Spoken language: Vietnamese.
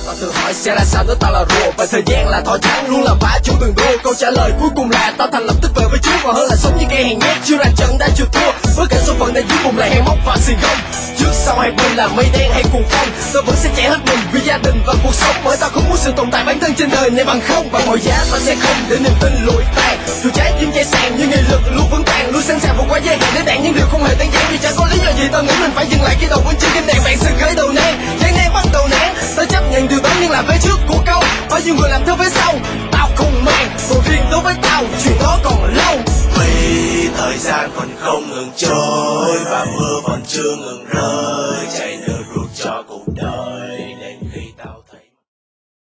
Tao tự hỏi sẽ là sao nếu tao là rùa, và thời gian là thỏ trắng luôn làm phá chủ từng đua. Câu trả lời cuối cùng là tao thành lập tức về với Chúa, còn hơn là sống như kẻ hèn nhát chưa ra trận đã chịu thua. Với cả số phận đang dưới cùng là hèn móc và xì gông. Trước sau hai bên là mây đen hay cuồng phong, tao vẫn sẽ chạy hết mình vì gia đình và cuộc sống, bởi tao không muốn sự tồn tại bản thân trên đời này bằng không. Và mọi giá tao sẽ không để niềm tin lụi tàn, dù trái tim cháy sàn nhưng nghị lực luôn vững vàng, luôn sẵn sàng vượt qua giới hạn để đạt những điều không hề đơn giản. Vì chẳng có lý do gì tao nghĩ mình phải dừng lại khi đầu vẫn chưa kinh đèn vàng. Sự khởi đầu nan gian nan bắt đầu nản, tao chấp nhận điều đó nhưng làm về trước của câu. Bao nhiêu người làm theo phía sau tao không mang, còn riêng đối với tao chuyện đó còn lâu. Vì thời gian vẫn không ngừng trôi và mưa vẫn chưa ngừng rơi,